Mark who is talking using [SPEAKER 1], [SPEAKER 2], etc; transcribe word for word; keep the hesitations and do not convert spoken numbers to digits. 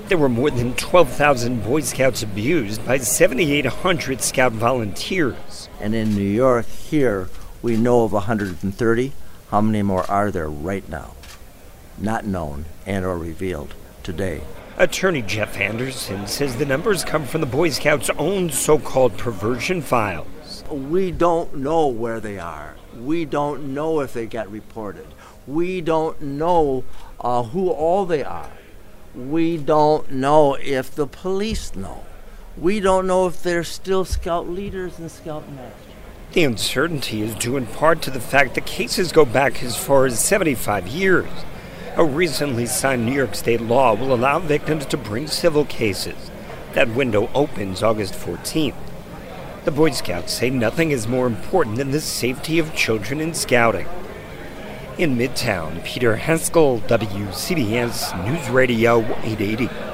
[SPEAKER 1] There were more than twelve thousand Boy Scouts abused by seven thousand eight hundred Scout volunteers.
[SPEAKER 2] And in New York, here, we know of one hundred thirty. How many more are there right now? Not known and or revealed today.
[SPEAKER 1] Attorney Jeff Anderson says the numbers come from the Boy Scouts' own so-called perversion files.
[SPEAKER 2] We don't know where they are. We don't know if they got reported. We don't know uh, who all they are. We don't know if the police know. We don't know if they're still Scout leaders and Scout masters.
[SPEAKER 1] The uncertainty is due in part to the fact that cases go back as far as seventy-five years. A recently signed New York state law will allow victims to bring civil cases. That window opens August fourteenth. The Boy Scouts say nothing is more important than the safety of children in scouting. In Midtown, Peter Haskell, W C B S News Radio eight eighty.